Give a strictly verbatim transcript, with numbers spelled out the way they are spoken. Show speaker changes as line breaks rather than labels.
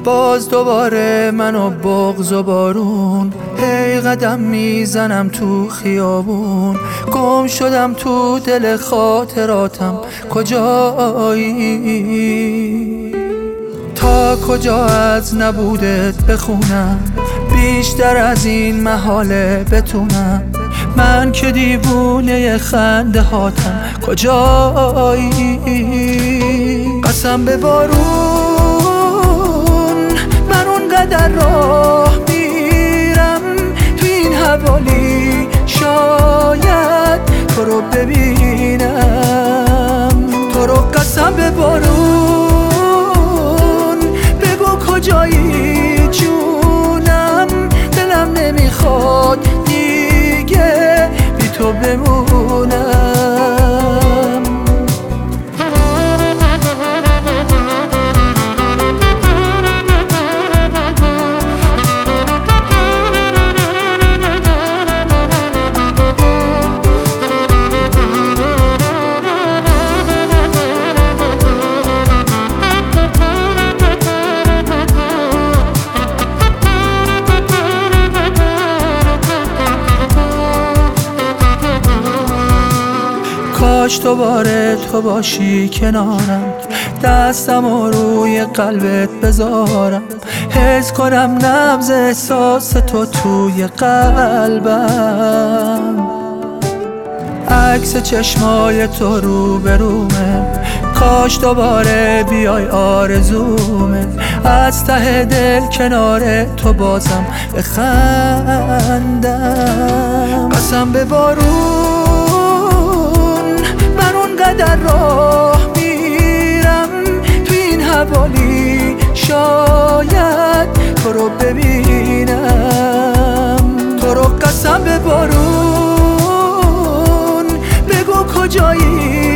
باز دوباره منو بغض و بارون، هی قدم میزنم تو خیابون، گم شدم تو دل خاطراتم، کجایی؟ تا کجا از نبودت بخونم، بیشتر از این محاله بتونم، من که دیوونه خنده هاتم، کجایی؟ قسم به بارون من اونقدر راه میرم تو این حوالی، شاید تو رو ببینم، تو رو قسم به بارون بگو کجایی جونم، دلم نمیخواد دیگه بی تو بمونم. کاش دوباره تو باشی کنارم، دستم رو روی قلبت بذارم، حس کنم نبض احساس تو توی قلبم، عکس چشمای تو رو برومه، کاش دوباره بیای آرزومه، از ته دل کنار تو بازم بخندم. قسم به بارون در راه میرم تو این حوالی، شاید تو رو ببینم، تو رو قسم به بارون بگو کجایی